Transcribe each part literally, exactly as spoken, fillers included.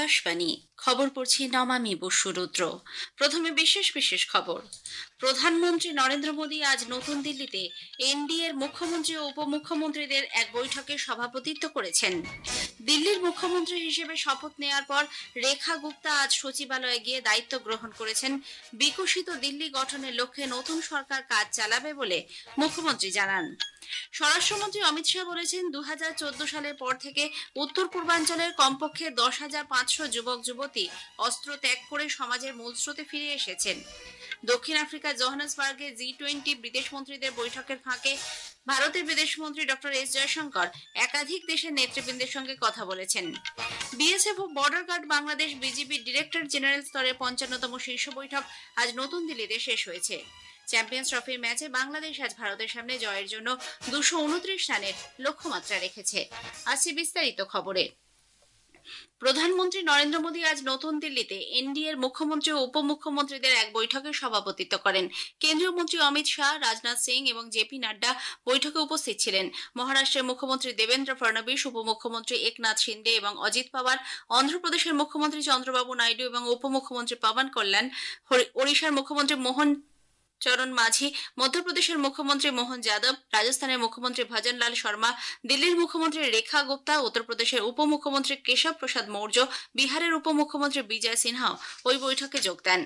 আকাশবাণী খবর পড়ছি নমামি বসুরুদ্র। প্রথমে বিশেষ বিশেষ খবর। প্রধানমন্ত্রী নরেন্দ্র মোদী আজ নতুন দিল্লিতে এনডিএর মুখ্যমন্ত্রী ও উপমুখ্যমন্ত্রীদের এক বৈঠকে সভাপতিত্ব করেছেন। দিল্লির মুখ্যমন্ত্রী হিসেবে শপথ নেয়ার পর রেখা গুপ্তা আজ সচিবালয়ে গিয়ে দায়িত্ব গ্রহণ করেছেন। বিকশিত দিল্লি গঠনের লক্ষ্যে নতুন সরকার কাজ চালাবে বলে মুখ্যমন্ত্রী জানান। স্বরাষ্ট্রমন্ত্রী অমিত শাহ বলেছেন, দু হাজার চোদ্দ সালের পর থেকে উত্তর পূর্বাঞ্চলের কমপক্ষে দশ হাজার পাঁচশো যুবক যুবতী অস্ত্র ত্যাগ করে সমাজের মূল স্রোতে ফিরে এসেছেন। দক্ষিণ আফ্রিকার জোহান্সবার্গে জি টোয়েন্টি বিদেশ মন্ত্রীদের বৈঠকের ফাঁকে ভারতের বিদেশমন্ত্রী ডক্টর এস জয়শঙ্কর একাধিক দেশের নেতৃবৃন্দের সঙ্গে কথা বলেছেন। বিএসএফ ও বর্ডার গার্ড বাংলাদেশ বিজিবির ডিরেক্টর জেনারেল স্তরের পঞ্চান্নতম শীর্ষ বৈঠক আজ নতুন দিল্লিতে শেষ হয়েছে। চ্যাম্পিয়ন্স ট্রফির ম্যাচে বাংলাদেশ আজ ভারতের সামনে জয়ের জন্য দুশো উনত্রিশ রানের লক্ষ্যমাত্রা রেখেছে। আসছে বিস্তারিত খবরে। প্রধানমন্ত্রী নরেন্দ্র মোদী আজ নতুন দিল্লিতে এনডিএর মুখ্যমন্ত্রী ও উপমুখ্যমন্ত্রীদের এক বৈঠকে সভাপতিত্ব করেন। কেন্দ্রীয় মন্ত্রী অমিত শাহ, রাজনাথ সিং এবং জেপি নাড্ডা বৈঠকে উপস্থিত ছিলেন। মহারাষ্ট্রের মুখ্যমন্ত্রী দেবেন্দ্র ফডনবিস, উপমুখ্যমন্ত্রী একনাথ শিন্দে এবং অজিত পাওয়ার, অন্ধ্রপ্রদেশের মুখ্যমন্ত্রী চন্দ্রবাবু নাইডু এবং উপমুখ্যমন্ত্রী পবন কল্যাণ, ওড়িশার মুখ্যমন্ত্রী মোহন চরণ মাঝি, মধ্যপ্রদেশের মুখ্যমন্ত্রী মোহন যাদব, রাজস্থানের মুখ্যমন্ত্রী ভজনলাল শর্মা, দিল্লির মুখ্যমন্ত্রী রেখা গুপ্তা, উত্তরপ্রদেশের উপমুখ্যমন্ত্রী কেশব প্রসাদ মৌর্য, বিহারের উপমুখ্যমন্ত্রী বিজয় সিনহাও ওই বৈঠকে যোগ দেন।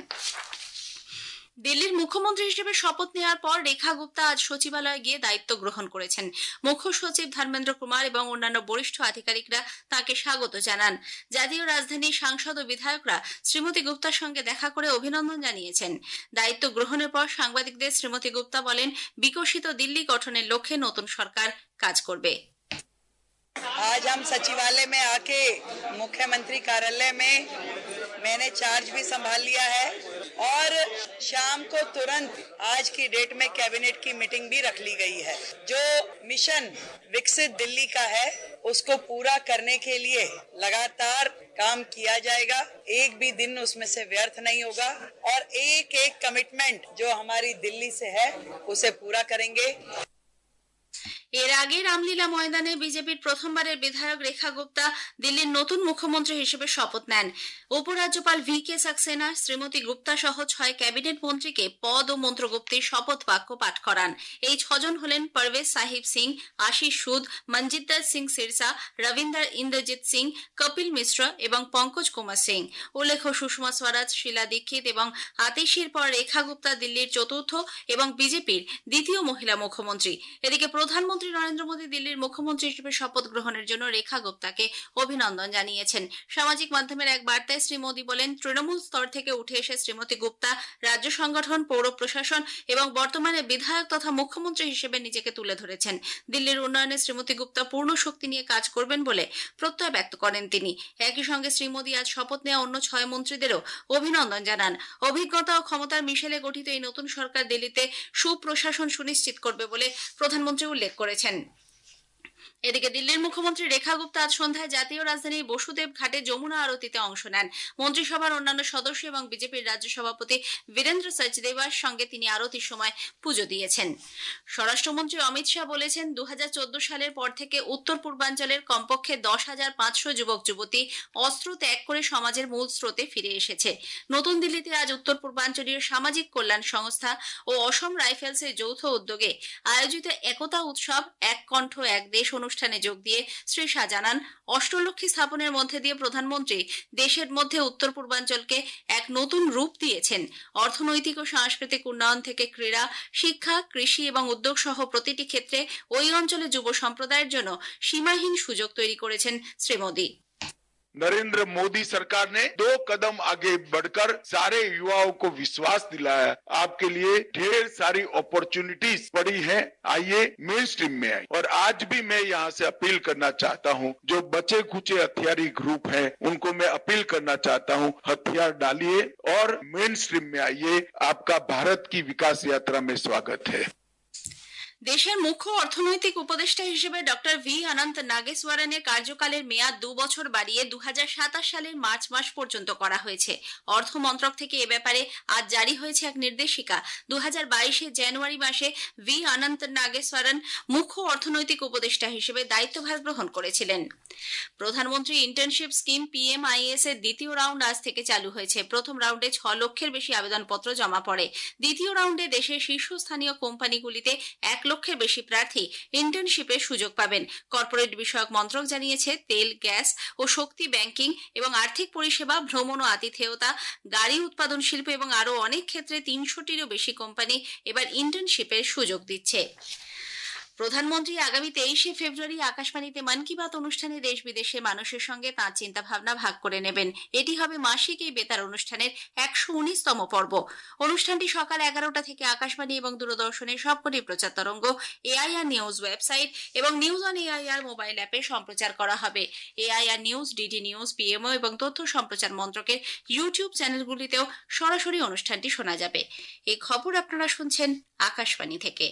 দিল্লির মুখ্যমন্ত্রী হিসেবে শপথ নেওয়ার পর রেখা গুপ্তা আজ সচিবালয়ে গিয়ে দায়িত্ব গ্রহণ করেছেন। মুখ্য সচিব ধর্মেন্দ্র কুমার এবং অন্যান্য বরিষ্ঠ আধিকারিকরা তাকে স্বাগত জানান। জাতীয় রাজধানীর সাংসদ ও বিধায়করা শ্রীমতী গুপ্তার সঙ্গে দেখা করে অভিনন্দন জানিয়েছেন। দায়িত্ব গ্রহণের পর সাংবাদিকদের শ্রীমতী গুপ্তা বলেন, বিকশিত দিল্লি গঠনের লক্ষ্যে নতুন সরকার কাজ করবে। आज हम सचिवालय में आके मुख्यमंत्री कार्यालय में मैंने चार्ज भी संभाल लिया है और शाम को तुरंत आज की डेट में कैबिनेट की मीटिंग भी रख ली गई है। जो मिशन विकसित दिल्ली का है उसको पूरा करने के लिए लगातार काम किया जाएगा। एक भी दिन उसमें से व्यर्थ नहीं होगा और एक एक कमिटमेंट जो हमारी दिल्ली से है उसे पूरा करेंगे। এর আগে রামলীলা ময়দানে বিজেপির প্রথমবারের বিধায়ক রেখা গুপ্তা দিল্লির নতুন মুখ্যমন্ত্রী হিসেবে শপথ নেন। উপরাজ্যপাল ভি কে সাক্সেনা শ্রীমতী গুপ্তা সহ ছয় ক্যাবিনেট মন্ত্রীকে পদ ও মন্ত্রগুপ্তির শপথ বাক্য পাঠ করান। এই ছজন হলেন পারভেজ সাহিব সিং, আশিস সুদ, মনজিন্দর সিং সিরসা, রবীন্দ্র ইন্দ্রজিৎ সিং, কপিল মিশ্র এবং পঙ্কজ কুমার সিং। উল্লেখ্য, সুষমা স্বরাজ, শীলা দীক্ষিত এবং আতিশির পর রেখা গুপ্তা দিল্লির চতুর্থ এবং বিজেপির দ্বিতীয় মহিলা মুখ্যমন্ত্রী। এদিকে প্রধানমন্ত্রী নরেন্দ্র মোদী দিল্লির মুখ্যমন্ত্রী হিসেবে শপথ গ্রহণের জন্য রেখা গুপ্তাকে অভিনন্দন জানিয়েছেন। সামাজিক মাধ্যমের এক বার্তায় শ্রী মোদী বলেন, তৃণমূল স্তর থেকে উঠে এসে শ্রীমতী গুপ্তা রাজ্য সংগঠন, পৌর প্রশাসন এবং বর্তমানে বিধায়ক তথা মুখ্যমন্ত্রী হিসেবে নিজেকে তুলে ধরেছেন। দিল্লির উন্নয়নে শ্রীমতী গুপ্তা পূর্ণ শক্তি নিয়ে কাজ করবেন বলে প্রত্যয় ব্যক্ত করেন তিনি। একই সঙ্গে শ্রী মোদী আজ শপথ নেওয়া অন্য ছয় মন্ত্রীদেরও অভিনন্দন জানান। অভিজ্ঞতা ও ক্ষমতার মিশেলে গঠিত এই নতুন সরকার দিল্লিতে সুপ্রশাসন সুনিশ্চিত করবে বলে প্রধানমন্ত্রী উল্লেখ করেছেন। এদিকে দিল্লির মুখ্যমন্ত্রী রেখা গুপ্তা আজ সন্ধ্যায় জাতীয় রাজধানীর বসুদেব ঘাটে যমুনা আরতিতে অংশ নেন। মন্ত্রিসভার অন্যান্য সদস্য এবং বিজেপির রাজ্য সভাপতি বীরেন্দ্র সচদেবার সঙ্গে তিনি আরতির সময় পুজো দিয়েছেন। স্বরাষ্ট্রমন্ত্রী অমিত শাহ বলেছেন, দু হাজার চোদ্দ সালের পর থেকে উত্তর পূর্বাঞ্চলের কমপক্ষে দশ হাজার পাঁচশো যুবক যুবতী অস্ত্র ত্যাগ করে সমাজের মূল স্রোতে ফিরে এসেছে। নতুন দিল্লিতে আজ উত্তর পূর্বাঞ্চলীয় সামাজিক কল্যাণ সংস্থা ও অসম রাইফেলসের যৌথ উদ্যোগে আয়োজিত একতা উৎসব এক কণ্ঠ এক দেশ অনুষ্ঠানে যোগ দিয়ে শ্রী শাহ জানান, অষ্টলক্ষ্মী স্থাপনের মধ্যে দিয়ে প্রধানমন্ত্রী দেশের মধ্যে উত্তর পূর্বাঞ্চলকে এক নতুন রূপ দিয়েছেন। অর্থনৈতিক ও সাংস্কৃতিক উন্নয়ন থেকে ক্রীড়া, শিক্ষা, কৃষি এবং উদ্যোগ সহ প্রতিটি ক্ষেত্রে ওই অঞ্চলে যুব সম্প্রদায়ের জন্য সীমাহীন সুযোগ তৈরি করেছেন শ্রী মোদী। नरेंद्र मोदी सरकार ने दो कदम आगे बढ़कर सारे युवाओं को विश्वास दिलाया। आपके लिए ढेर सारी अपॉर्चुनिटीज पड़ी हैं, आइए मेन स्ट्रीम में आइए। और आज भी मैं यहाँ से अपील करना चाहता हूँ, जो बचे खुचे हथियारी ग्रुप हैं उनको मैं अपील करना चाहता हूँ, हथियार डालिए और मेन स्ट्रीम में आइए। आपका भारत की विकास यात्रा में स्वागत है। দেশের মুখ্য অর্থনৈতিক উপদেষ্টা হিসেবে ডক্টর ভি অনন্ত নাগেশ্বরনের কার্যকালের মেয়াদ দু বছর বাড়িয়ে দু হাজার সাতাশ সালের মার্চ মাস পর্যন্ত করা হয়েছে। অর্থ মন্ত্রক থেকে এ ব্যাপারে আজ জারি হয়েছে এক নির্দেশিকা। দু হাজার বাইশের জানুয়ারি মাসে ভি অনন্ত নাগেশ্বরন মুখ্য অর্থনৈতিক উপদেষ্টা হিসেবে দায়িত্বভার গ্রহণ করেছিলেন। প্রধানমন্ত্রী ইন্টার্নশিপ স্কিম পিএমআইএস এর দ্বিতীয় রাউন্ড আজ থেকে চালু হয়েছে। প্রথম রাউন্ডে ছ লক্ষের বেশি আবেদনপত্র জমা পড়ে। দ্বিতীয় রাউন্ডে দেশের শীর্ষস্থানীয় কোম্পানিগুলিতে এক লক্ষের বেশি প্রার্থী ইন্টার্নশিপের সুযোগ পাবেন। কর্পোরেট বিষয়ক মন্ত্রক জানিয়েছে, তেল, গ্যাস ও শক্তি, ব্যাংকিং এবং আর্থিক পরিষেবা, ভ্রমণ ও আতিথেয়তা, গাড়ি উৎপাদন শিল্প এবং আরও অনেক ক্ষেত্রে তিনশোটিরও বেশি কোম্পানি এবার ইন্টার্নশিপের সুযোগ দিচ্ছে। প্রধানমন্ত্রী আগামী তেইশে ফেব্রুয়ারি আকাশবাণীতে মন কি বাত অনুষ্ঠানে দেশ বিদেশের মানুষের সঙ্গে তাঁর চিন্তা ভাবনা ভাগ করে নেবেন। এটি হবে মাসিক এই বেতার অনুষ্ঠানের একশো উনিশতম পর্ব। অনুষ্ঠানটি সকাল এগারোটা থেকে আকাশবাণী এবং দূরদর্শনের সবকটি প্রচার তরঙ্গ, এআইআর নিউজ ওয়েবসাইট এবং নিউজ অন এআইআর মোবাইল অ্যাপে সম্প্রচার করা হবে। AIR news, DD news, PMO এবং তথ্য সম্প্রচার মন্ত্রকের ইউটিউব চ্যানেলগুলিতেও সরাসরি অনুষ্ঠানটি শোনা যাবে। এই খবর আপনারা শুনছেন আকাশবাণী থেকে।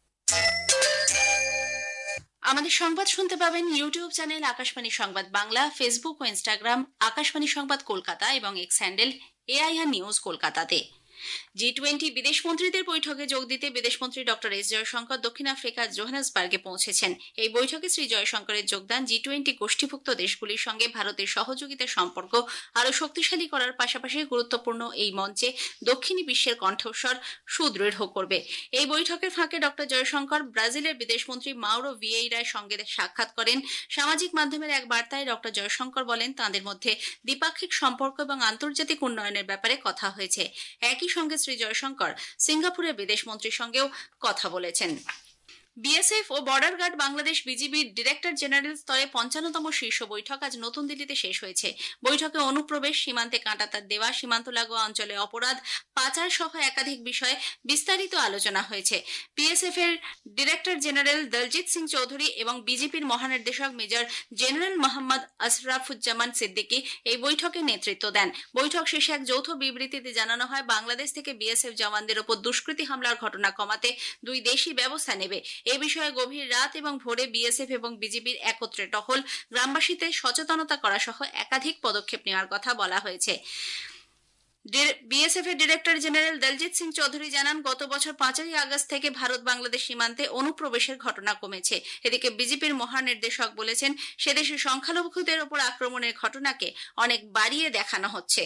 আমাদের সংবাদ শুনতে পাবেন ইউটিউব চ্যানেল আকাশবাণী সংবাদ বাংলা, ফেসবুক ও ইনস্টাগ্রাম আকাশবাণী সংবাদ কলকাতা এবং এক্স হ্যান্ডেল এআইআর নিউজ কলকাতাতে। জি টোয়েন্টি বিদেশ মন্ত্রীদের বৈঠকে যোগ দিতে বিদেশমন্ত্রী ডক্টর এস জয়শঙ্কর দক্ষিণ আফ্রিকার জোহানেসবার্গে পৌঁছেছেন। এই বৈঠকে শ্রী জয়শঙ্করের যোগদান জি টোয়েন্টি গোষ্ঠীভুক্ত দেশগুলির সঙ্গে ভারতের সহযোগিতার সম্পর্ক আরও শক্তিশালী করার পাশাপাশি গুরুত্বপূর্ণ এই মঞ্চে দক্ষিণী বিশ্বের কণ্ঠস্বর সুদৃঢ় করবে। এই বৈঠকের ফাঁকে ডক্টর জয়শঙ্কর ব্রাজিলের বিদেশমন্ত্রী মাউরো ভিয়েইরার সঙ্গে সাক্ষাৎ করেন। সামাজিক মাধ্যমের এক বার্তায় ডক্টর জয়শঙ্কর বলেন, তাঁদের মধ্যে দ্বিপাক্ষিক সম্পর্ক এবং আন্তর্জাতিক উন্নয়নের ব্যাপারে কথা হয়েছে। একই সঙ্গে শ্রী জয়শঙ্কর সিঙ্গাপুরের বিদেশমন্ত্রীর সঙ্গেও কথা বলেছেন। বিএসএফ ও বর্ডার গার্ড বাংলাদেশ বিজিবির ডিরেক্টর জেনারেল স্তরে পঞ্চান্নতম শীর্ষ বৈঠক আজ নতুন দিল্লিতে শেষ হয়েছে। বৈঠকে অনুপ্রবেশ, সীমান্তে কাঁটাতার দেওয়া, সীমান্ত লাগোয়া অঞ্চলে অপরাধ, পাচার সহ একাধিক বিষয়ে বিস্তারিত আলোচনা হয়েছে। বিএসএফ এর ডিরেক্টর জেনারেল দলজিৎ সিং চৌধুরী এবং বিজেপির মহানির্দেশক মেজর জেনারেল মোহাম্মদ আশরাফুজ্জামান সিদ্দিকী এই বৈঠকে নেতৃত্ব দেন। বৈঠক শেষে এক যৌথ বিবৃতিতে জানানো হয়, বাংলাদেশ থেকে বিএসএফ জওয়ানদের ওপর দুষ্কৃতী হামলার ঘটনা কমাতে দুই দেশই ব্যবস্থা নেবে। এ বিষয়ে গভীর রাত এবং ভোরে বিএসএফ এবং বিজিবির একত্রে টহল, গ্রামবাসীদের সচেতনতা করা সহ একাধিক পদক্ষেপ নেওয়ার কথা বলা হয়েছে। বিএসএফ এর ডিরেক্টর জেনারেল দলজিৎ সিং চৌধুরী জানান, গত বছর পাঁচই আগস্ট থেকে ভারত বাংলাদেশ সীমান্তে অনুপ্রবেশের ঘটনা কমেছে। এদিকে বিজেপির মহানির্দেশক বলেছেন, সেদেশের সংখ্যালঘুদের ওপর আক্রমণের ঘটনাকে অনেক বাড়িয়ে দেখানো হচ্ছে।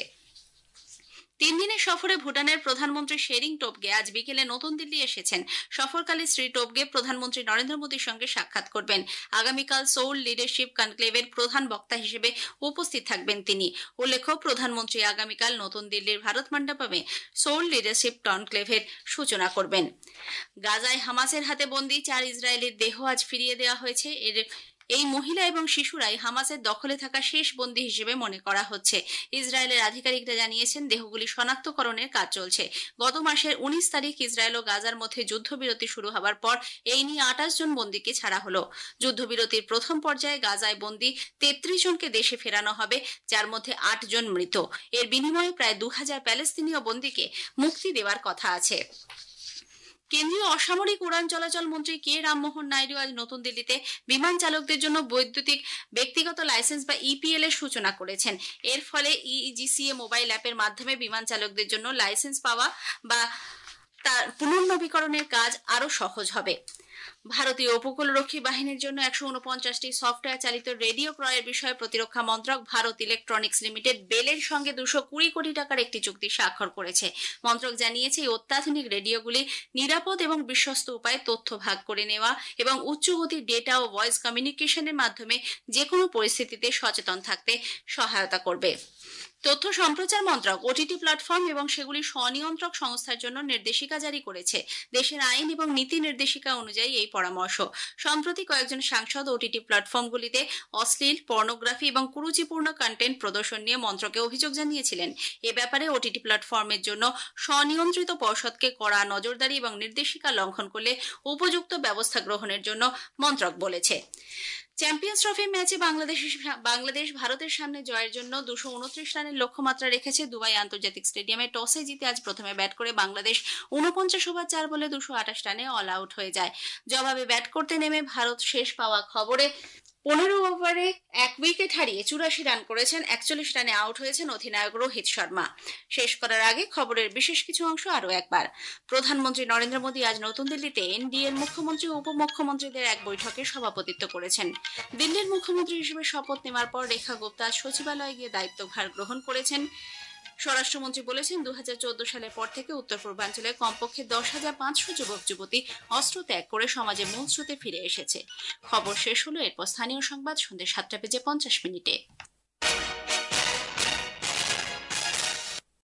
তিন দিনের সফরে ভুটানের প্রধানমন্ত্রী শেরিং টোবগে আজ বিকেলে নতুন দিল্লি এসেছেন। সফরকালে শ্রী টোবগে প্রধানমন্ত্রী নরেন্দ্র মোদীর সঙ্গে সাক্ষাৎ করবেন। আগামীকাল সোল লিডারশিপ কনক্লেভের প্রধান বক্তা হিসেবে উপস্থিত থাকবেন তিনি। উল্লেখ্য, প্রধানমন্ত্রী আগামীকাল নতুন দিল্লির ভারত মণ্ডপে সোল লিডারশিপ কনক্লেভের সূচনা করবেন। গাজায় হামাসের হাতে বন্দী চার ইসরায়েলির দেহ আজ ফিরিয়ে দেওয়া হয়েছে। এর এই মহিলা এবং শিশুরাই হামাসের দখলে থাকা শেষ বন্দী হিসেবে মনে করা হচ্ছে। ইসরায়েলের আধিকারিকরা জানিয়েছেন, দেহগুলি শনাক্তকরণের কাজ চলছে। গত মাসের উনিশ তারিখ ইসরায়েল ও গাজার মধ্যে যুদ্ধবিরতি শুরু হওয়ার পর এই নিয়ে আঠাশ জন বন্দীকে ছাড়া হলো। যুদ্ধবিরতির প্রথম পর্যায়ে গাজায় বন্দী তেত্রিশ জনকে দেশে ফেরানো হবে, যার মধ্যে আট জন মৃত। এর বিনিময়ে প্রায় দু হাজার প্যালেস্তিনীয় বন্দীকে মুক্তি দেওয়ার কথা আছে। কেন্দ্রীয় অসামরিক উড়ান চলাচল মন্ত্রী কে রামমোহন নাইডু আজ নতুন দিল্লিতে বিমান চালকদের জন্য বৈদ্যুতিক ব্যক্তিগত লাইসেন্স বা ইপিএল এর সূচনা করেছেন। এর ফলে ইজিসিএ মোবাইল অ্যাপের মাধ্যমে বিমান চালকদের জন্য লাইসেন্স পাওয়া বা তার পুনর্নবীকরণের কাজ আরো সহজ হবে। ভারতীয় উপকূলরক্ষী বাহিনীর জন্য একশো উনপঞ্চাশটি সফটওয়্যার চালিত রেডিও ক্রয়ের বিষয়ে প্রতিরক্ষা মন্ত্রক ভারত ইলেকট্রনিক্স লিমিটেড বেলের সঙ্গে দুশো কুড়ি কোটি টাকার একটি চুক্তি স্বাক্ষর করেছে। মন্ত্রক জানিয়েছে, এই অত্যাধুনিক রেডিওগুলি নিরাপদ এবং বিশ্বস্ত উপায়ে তথ্য ভাগ করে নেওয়া এবং উচ্চগতির ডেটা ও ভয়েস কমিউনিকেশনের মাধ্যমে যে কোনো পরিস্থিতিতে সচেতন থাকতে সহায়তা করবে। তথ্য সম্প্রচার মন্ত্রক ওটিটি প্ল্যাটফর্ম এবং সেগুলি স্বনিয়ন্ত্রক সংস্থার জন্য নির্দেশিকা জারি করেছে। দেশের আইন এবং নীতি নির্দেশিকা অনুযায়ী এই পরামর্শ। সম্প্রতি কয়েকজন সাংসদ ওটিটি প্ল্যাটফর্মগুলিতে অশ্লীল, পর্নোগ্রাফি এবং কুরুচিপূর্ণ কন্টেন্ট প্রদর্শন নিয়ে মন্ত্রকে অভিযোগ জানিয়েছিলেন। এ ব্যাপারে ওটিটি প্ল্যাটফর্মের জন্য স্বনিয়ন্ত্রিত পর্ষদকে কড়া নজরদারি এবং নির্দেশিকা লঙ্ঘন করলে উপযুক্ত ব্যবস্থা গ্রহণের জন্য মন্ত্রক বলেছে। চ্যাম্পিয়ন্স ট্রফি ম্যাচে বাংলাদেশ বাংলাদেশ ভারতের সামনে জয়ের জন্য দুশো উনত্রিশ রানের লক্ষ্যমাত্রা রেখেছে। দুবাই আন্তর্জাতিক স্টেডিয়ামে টসে জিতে আজ প্রথমে ব্যাট করে বাংলাদেশ উনপঞ্চাশ ওভার চার বলে দুশো আঠাশ রানে অল আউট হয়ে যায়। জবাবে ব্যাট করতে নেমে ভারত শেষ পাওয়া খবরে পনেরো ওভারে এক উইকেট হারিয়ে চুরাশি রান করেছেন। একচল্লিশ রানে আউট হয়েছেন অধিনায়ক রোহিত শর্মা। শেষ করার আগে খবরের বিশেষ কিছু অংশ আরও একবার। প্রধানমন্ত্রী নরেন্দ্র মোদী আজ নতুন দিল্লিতে এনডিএর মুখ্যমন্ত্রী ও উপমুখ্যমন্ত্রীদের এক বৈঠকে সভাপতিত্ব করেছেন। দিল্লির মুখ্যমন্ত্রী হিসেবে শপথ নেওয়ার পর রেখা গুপ্তা সচিবালয়ে গিয়ে দায়িত্বভার গ্রহণ করেছেন। স্বরাষ্ট্রমন্ত্রী বলেছেন, দু হাজার চোদ্দ সালের পর থেকে উত্তর পূর্বাঞ্চলে কমপক্ষে দশ হাজার পাঁচশো যুবক যুবতী অস্ত্র ত্যাগ করে সমাজে মূল স্রোতে ফিরে এসেছে। খবর শেষ হলো। এরপর স্থানীয় সংবাদ সন্ধ্যে সাতটা বেজে পঞ্চাশ মিনিটে।